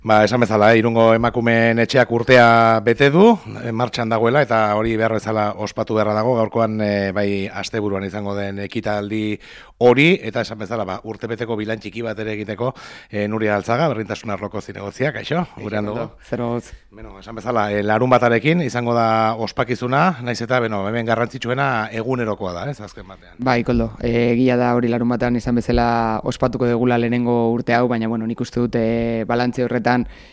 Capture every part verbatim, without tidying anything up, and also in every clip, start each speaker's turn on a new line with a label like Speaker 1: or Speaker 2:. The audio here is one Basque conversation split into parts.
Speaker 1: Ba, esan bezala, Irungo emakumeen etxeak urtea bete du, martxan dagoela, eta hori behar bezala ospatu beharra dago, gaurkoan e, bai asteburuan izango den ekitaldi hori, eta esan bezala, ba, urtebeteko bilan txiki bat ere egiteko e, Nuria Altzaga, berdintasun arloko zinegotziak, kaixo, gurean dugu.
Speaker 2: Zero hotz.
Speaker 1: Beno, esan bezala, e, larun batarekin izango da ospakizuna, naiz eta, beno, hemen garrantzitsuena egunerokoa da, ez, azken batean.
Speaker 2: Bai, Koldo, egia da hori larun batean izan bezala ospatuko degula lehenengo urte hau, baina, bueno, nik uste dut e, balantze horretan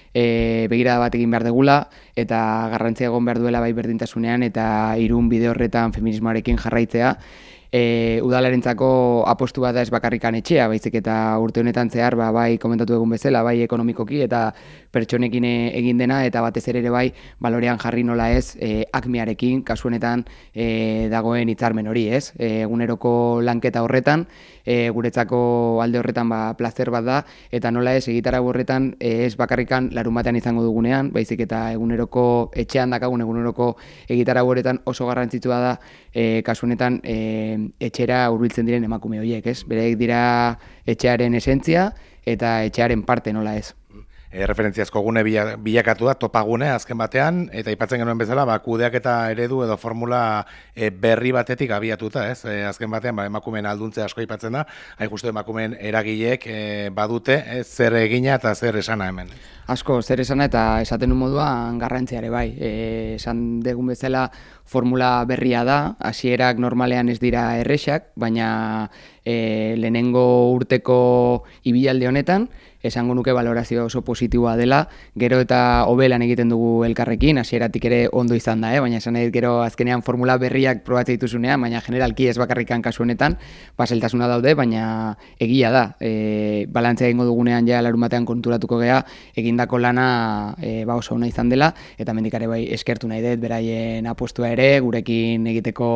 Speaker 2: E, begirada bat egin behar degula eta garrantzia egon behar duela bai berdintasunean eta Irun bide horretan feminismoarekin jarraitzea. E, udalarentzako apostu bat da ez bakarrikan etxea, baizik eta urte honetan zehar ba, bai komentatu egun bezala, bai ekonomikoki eta pertsonekin egin dena eta batez ere ere bai balorean jarri nola ez e, akmearekin, kasu honetan e, dagoen hitzarmen hori, ez? E, eguneroko lanketa horretan, e, guretzako alde horretan ba, plazer bat da eta nola ez egitarau horretan e, ez bakarrikan larun batean izango dugunean, baizik eta eguneroko etxean dakagun eguneroko egitarau horretan oso garrantzitsua da e, kasu honetan e, etxera hurbiltzen diren emakume horiek, ez? Bereik dira etxearen esentzia eta etxearen parte nola ez.
Speaker 1: E, referentziazko gune bilakatu da, topagune azken batean, eta aipatzen genuen bezala, ba, kudeaketa eredu edo formula e, berri batetik abiatuta, ez? E, azken batean, ba, emakumeen alduntzea asko aipatzen da, hain justu emakumeen eragileek e, badute, ez, zer egina eta zer esana hemen.
Speaker 2: Asko, zer esana eta esaten un moduan garrantziare bai. E, esan degun bezala formula berria da, hasierak normalean ez dira erresak, baina e, lehenengo urteko ibilalde honetan, esango nuke valorazio oso positiboa dela, gero eta hobelan egiten dugu elkarrekin, hasieratik ere ondo izan da, eh? Baina esan nahi gero azkenean formula berriak probatzen dituzunean, baina generalki ez bakarrikan kasu honetan, paseltasuna daude, baina egia da, e, balantzea egingo dugunean ja larun batean konturatuko gea, egindako lana e, ba oso ona izan dela, eta mendikare bai eskertu nahi dut, beraien apostua ere, gurekin egiteko,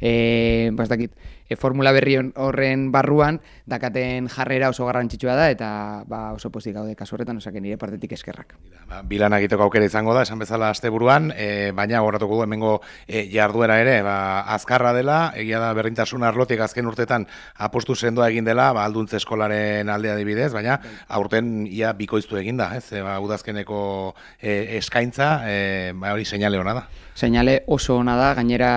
Speaker 2: e, bastakit, E, formula berri horren barruan dakaten jarrera oso garrantzitsua da eta ba, oso pozik gaude kasu horretan, osake nire partetik eskerrak.
Speaker 1: Ba, bilan egiteko aukera izango da, esan bezala asteburuan, e, baina gogoratuko du hemengo e, jarduera ere, ba, azkarra dela, egia da berdintasun arlotik azken urtetan apostu sendoa egin dela, ba, alduntze eskolaren aldea adibidez, baina aurten ia bikoiztu egin da, ez? E, ba, udazkeneko e, eskaintza, e, ba, hori seinale ona da.
Speaker 2: Seinale oso ona da, gainera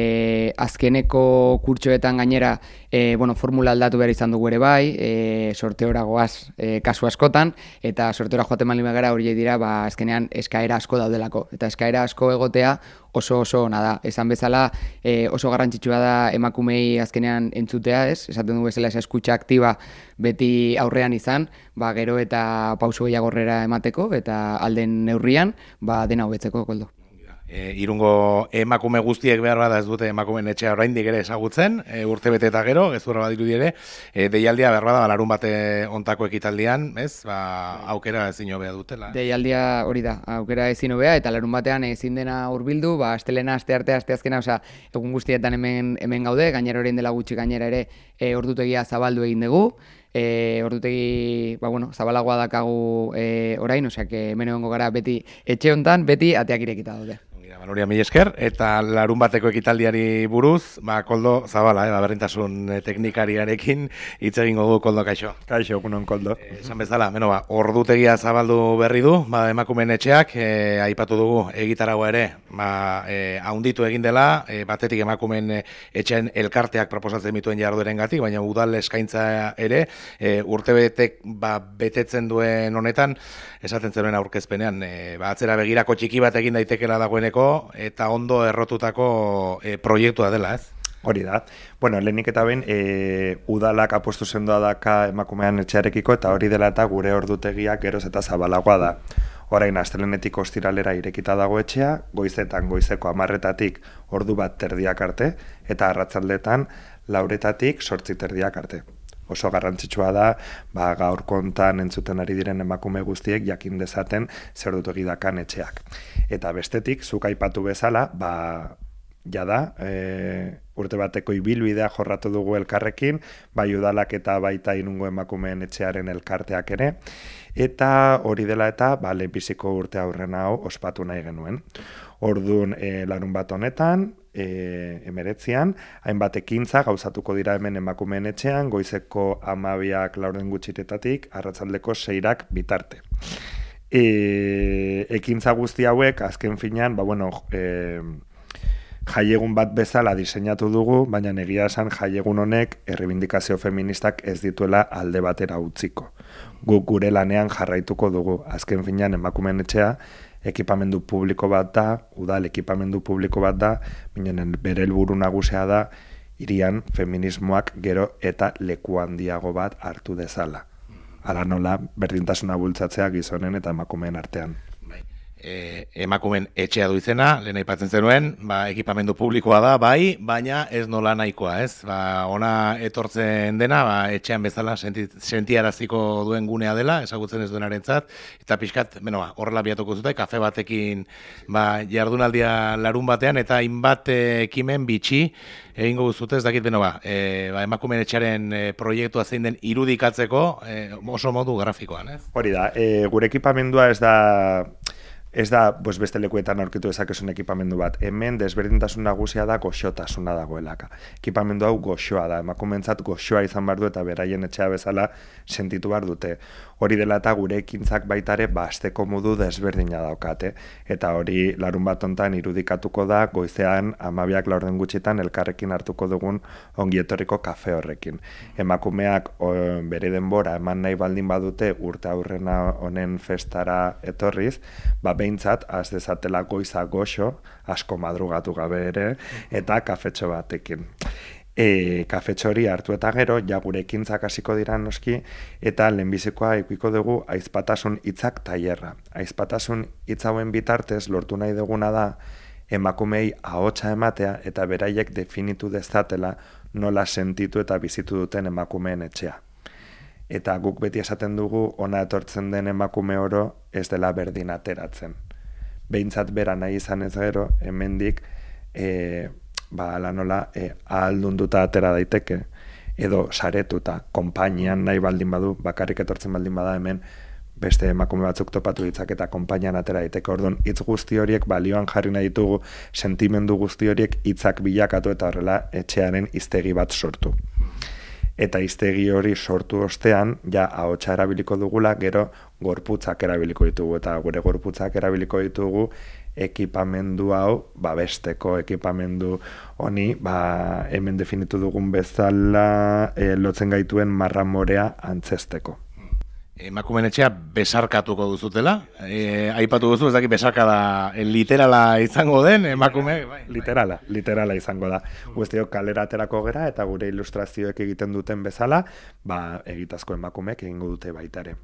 Speaker 2: e, azkeneko kurtsoetan gainera e, bueno, formula aldatu behar izan dugu ere bai, e, sorteora goaz e, kasu askotan, eta sorteora joaten baldin bagara horiek dira, ba, azkenean eskaera asko daudelako. Eta eskaera asko egotea oso oso ona da. Esan bezala e, oso garrantzitsua da emakumei azkenean entzutea, ez? Esaten dugu bezala esa eskutxa aktiba beti aurrean izan, ba, gero eta pauso gehiagorrera emateko, eta alden neurrian, ba, dena hobetzeko, Koldo.
Speaker 1: E, Irungo emakume guztiek behar bada ez dute emakumeen etxea oraindik ere ezagutzen, e, urte bete eta gero, ez durra badirudi ere, e, deialdia behar bada larun bate ontako ekitaldian, ez, ba, aukera ezin hobea dutela.
Speaker 2: Deialdia hori da, aukera ezin hobea, eta larun batean ezin dena hurbildu, ba, astelena, aste arte, aste azkena, osea, egun guztietan hemen, hemen gaude, gainera orain dela gutxi gainera ere, e, ordutegia zabaldu egin dugu, E, ordutegi, ba, bueno, zabalagoa dakagu e, orain, osea, que hemen egongo gara beti etxe hontan, beti ateak irekita daude.
Speaker 1: Nuria, mila esker, eta larun bateko ekitaldiari buruz, ba, Koldo Zabala, eh, ba, berdintasun teknikariarekin hitz egingo du. Koldo, kaixo.
Speaker 3: Kaixo, egunon, Koldo.
Speaker 1: E, esan bezala, beno, ba, ordutegia zabaldu berri du, ba, emakumeen etxeak, e, aipatu dugu egitaragoa ere, ba, e, haunditu egin dela, e, batetik emakumeen etxean elkarteak proposatzen mituen jarduerengatik, baina udal eskaintza ere, e, urtebetek ba, betetzen duen honetan, esaten zenuen aurkezpenean, e, ba, atzera begirako txiki bat egin daitekela dagoeneko, eta ondo errotutako e, proiektua dela, ez?
Speaker 3: Hori da. Bueno, lehenik eta behin, e, udalak apostu sendoa daka emakumean etxearekiko, eta hori dela eta gure ordutegiak geroz eta zabalagoa da. Orain, astelenetik ostiralera irekita dago etxea, goizetan goizeko hamarretatik ordu bat terdiak arte, eta arratzaldetan lauretatik sortzi terdiak arte. Oso garrantzitsua da, ba, gaur kontan entzuten ari diren emakume guztiek jakin dezaten zer dut egidakan etxeak. Eta bestetik, zuk aipatu bezala, ba, jada, e, urte bateko ibilbidea jorratu dugu elkarrekin, bai udalak eta baita Irungo emakumeen etxearen elkarteak ere, eta hori dela eta, ba, lehenbiziko urte aurrena hau ospatu nahi genuen. Orduan, e, larun bat honetan, e, emeretzian, hainbat ekintza gauzatuko dira hemen emakumeen etxean, goizeko hamabiak laurden gutxiretatik, arratsaldeko seirak bitarte. E, ekintza guzti hauek, azken finean, ba, bueno, e, jaiegun bat bezala diseinatu dugu, baina egia esan jaiegun honek errebindikazio feministak ez dituela alde batera utziko. Guk gure lanean jarraituko dugu. Azken finean emakumeen etxea ekipamendu publiko bat da, udal ekipamendu publiko bat da, binen bere helburu nagusia da, hirian feminismoak gero eta leku handiago bat hartu dezala. Hala nola, berdintasuna bultzatzea gizonen eta emakumeen artean.
Speaker 1: E, emakumen etxea du izena, lehen aipatzen zenuen, ba, ekipamendu publikoa da, bai, baina ez nola nahikoa, ez? Ba, ona etortzen dena, ba, etxean bezala senti, sentiaraziko duen gunea dela, ezagutzen ez duenarentzat, eta pixkat, beno, ba, horrela biatuko zute, kafe batekin ba, jardunaldia larun batean, eta hainbat ekimen bitxi egingo guztute, ez dakit, beno, ba, e, ba, emakumen etxearen e, proiektua zein den irudikatzeko e, oso modu grafikoan, ez?
Speaker 3: Hori da, e, gure ekipamendua ez da... Ez da, pues, beste lekuetan aurkitu dezakezun ekipamendu bat. Hemen desberdintasun nagusia da goxotasuna dagoelaka. Ekipamendu hau goxoa da, emakumentzat goxoa izan behar du eta beraien etxea bezala sentitu behar dute. Hori dela eta gure ekintzak baitare basteko modu desberdina daukate. Eta hori larun bat hontan irudikatuko da goizean amabiak laurden gutxitan elkarrekin hartuko dugun ongietorriko kafe horrekin. Emakumeak o, bere denbora eman nahi baldin badute urte aurrena honen festara etorriz, ba behintzat, az dezatela goiza goxo, asko madrugatu gabe ere, eta kafetxo batekin. E, kafetxo hori hartu eta gero, ja gure ekintzak hasiko dira noski, eta lehenbizikoa ikiko dugu aizpatasun hitzak tailerra. Aizpatasun hitz hauen bitartez lortu nahi duguna da, emakumei ahotsa ematea eta beraiek definitu dezatela nola sentitu eta bizitu duten emakumeen etxea. Eta guk beti esaten dugu, ona etortzen den emakume oro ez dela berdin ateratzen. Behintzat bera nahi izan ez gero, hemendik e, ba, ala nola, e, ahaldunduta atera daiteke, edo saretuta, konpainian nahi baldin badu, bakarrik etortzen baldin bada hemen, beste emakume batzuk topatu ditzak eta konpainian atera daiteke. Orduan, hitz guzti horiek balioan jarri nahi ditugu, sentimendu guzti horiek hitzak bilakatu eta horrela etxearen hiztegi bat sortu. Eta hiztegi hori sortu ostean, ja ahotsa erabiliko dugula, gero gorputzak erabiliko ditugu, eta gure gorputzak erabiliko ditugu ekipamendu hau, babesteko ekipamendu honi, ba, hemen definitu dugun bezala e, lotzen gaituen marramorea antzesteko.
Speaker 1: Emakumeen etxea besarkatuko duzutela, e, aipatu duzu, ez dakit besarka da literala izango den, emakume... Bai,
Speaker 3: literala, literala izango da. Guztiok kalera aterako gera eta gure ilustrazioek egiten duten bezala, ba, egitazko emakumeek egingo dute baita ere.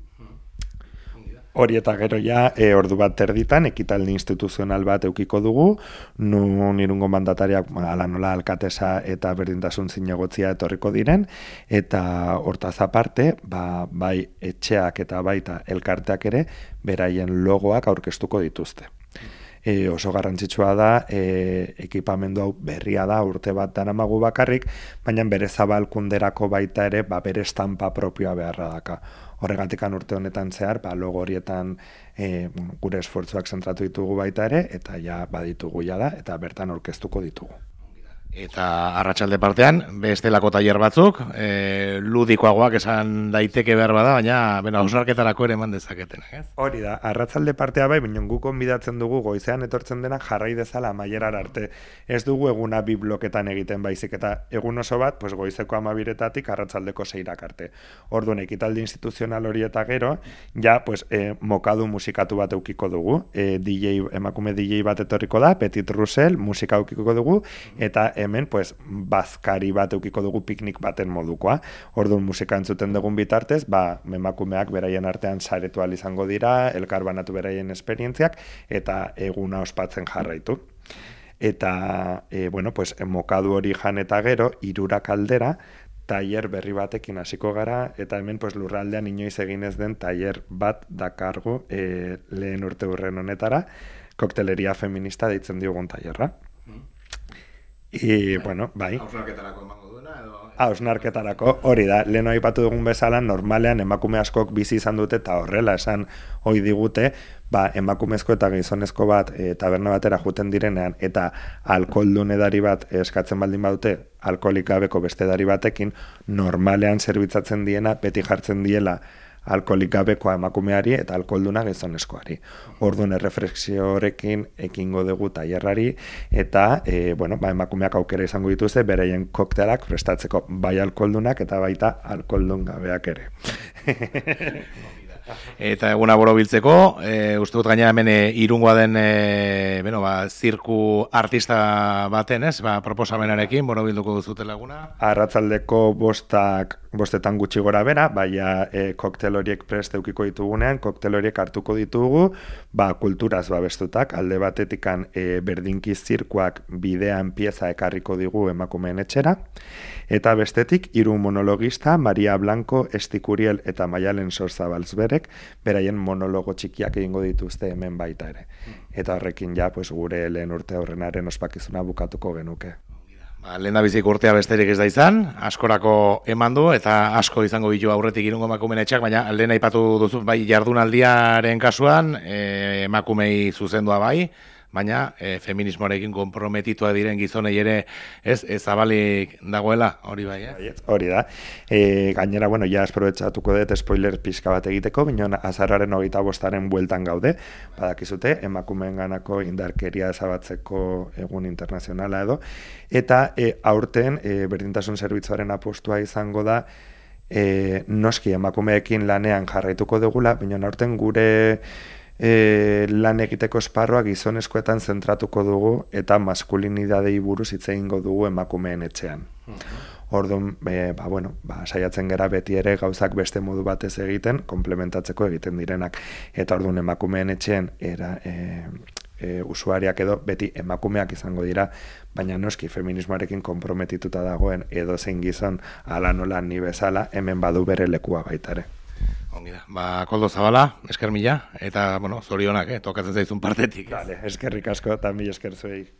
Speaker 3: Hori eta gero ja, e, ordu bat terditan, ekitaldi instituzional bat eukiko dugu, nun Irungo mandatariak, ala nola alkatesa eta berdintasun zinegotzia etorriko diren, eta hortaz aparte, ba, bai etxeak eta baita elkarteak ere, beraien logoak aurkeztuko dituzte. E, oso garrantzitsua da, e, ekipamendu hau berria da, urte bat daramagu bakarrik, baina bere zabalkunderako baita ere, ba, bere estampa propioa beharra daka. Horregatikan urte honetan zehar, ba, logo horietan e, gure esfortzuak zentratu ditugu baita ere, eta ja baditugu ja da, eta bertan aurkeztuko ditugu.
Speaker 1: Eta arratsalde partean, bestelako tailer batzuk, e, ludikoagoak esan daiteke behar bada, baina bena hausnarketarako ere eman dezaketenak, ez?
Speaker 3: Hori da, arratsalde partea bai, baina guk onbidatzen dugu goizean etortzen dena jarrai dezala amaierar arte. Ez dugu eguna bi bloketan egiten baizik, eta egun oso bat, pues, goizeko amabiretatik arratsaldeko seirak arte. Orduan, ekitaldi instituzional hori eta gero, ja, pues, e, mokadu musikatu bat eukiko dugu. E, D J, emakume D J bat etorriko da, Petit Russell, musika eukiko dugu, eta hemen, pues, bazkari bat eukiko dugu piknik baten modukoa. Orduan musika entzuten dugun bitartez, ba, emakumeak beraien artean saretu ahal izango dira, elkar banatu beraien esperientziak, eta eguna ospatzen jarraitu. Eta, e, bueno, pues, mokadu hori jan eta gero, hirurak aldera, tailer berri batekin hasiko gara, eta hemen, pues, lurraldean inoiz egin ez den tailer bat dakargu e, lehen urte hurren honetara, kokteleria feminista deitzen diogun tailerra. I, bueno, bai.
Speaker 1: Hausnarketarako emango duena, edo...
Speaker 3: Hausnarketarako, hori da, lehen aipatu dugun bezala, normalean emakume askok bizi izan dute, eta horrela esan ohi digute, ba, emakumezko eta gizonezko bat e, taberna batera juten direnean, eta alkoholdun edari bat eskatzen baldin badute, alkoholik gabeko beste edari batekin, normalean zerbitzatzen diena, beti jartzen diela alkoholik gabekoa emakumeari eta alkoholduna gizonezkoari. Orduan erreflexio horrekin ekingo dugu tailerrari eta e, bueno, ba, emakumeak aukera izango dituzte beraien kokteilak prestatzeko bai alkoholdunak eta baita alkoholdun gabeak ere.
Speaker 1: Eta eguna borobiltzeko, e, uste dut gainera hemen e, irungoa den e, bueno, ba, zirku artista baten, ez? Ba, proposamenarekin borobilduko duzutela eguna.
Speaker 3: Arratsaldeko bostak bostetan gutxi gora bera, baina e, koktel horiek prest eukiko ditugunean, koktel horiek hartuko ditugu, ba, kulturaz babestutak, alde batetikan e, berdinki zirkuak bidean pieza ekarriko digu emakumeen etxera, eta bestetik hiru monologista, Maria Blanco, Estikuriel eta Maialen Sorzabalzberek, beraien monologo txikiak egingo dituzte hemen baita ere. Eta horrekin ja, pues, gure lehen urte aurrenaren ospakizuna bukatuko genuke.
Speaker 1: Ba, lehen da bizik urtea besterik ez da izan, askorako eman du, eta asko izango bitu aurretik irungo emakumeen etxeak, baina lehen aipatu duzu, bai, jardunaldiaren kasuan, e, emakumei zuzendua bai, baina e, feminismoarekin konprometitua diren gizonei ere ez, ez zabalik dagoela, hori bai, eh?
Speaker 3: Hori da. E, gainera, bueno, ja esprobetxatuko dut spoiler pixka bat egiteko, binon azarraren hogeita bostaren bueltan gaude, badakizute, emakumeen ganako indarkeria ezabatzeko egun internazionala edo, eta e, aurten e, berdintasun zerbitzuaren apostua izango da, e, noski emakumeekin lanean jarraituko dugula, binon aurten gure E, lan egiteko esparroa gizonezkoetan zentratuko dugu eta maskulinidadei buruz hitz egingo dugu emakumeen etxean. Orduan, e, ba, bueno, ba, saiatzen gera beti ere gauzak beste modu batez egiten, komplementatzeko egiten direnak. Eta orduan emakumeen etxean era, e, e, usuariak edo beti emakumeak izango dira, baina noski feminismoarekin konprometituta dagoen edo zein gizon ala nola ni bezala hemen badu bere lekua baita ere.
Speaker 1: Ba, Koldo Zabala, esker mila, eta, bueno, zorionak, eh, tokatzen zaizun partetik.
Speaker 3: Vale, eskerrik asko, eta mila esker zuei.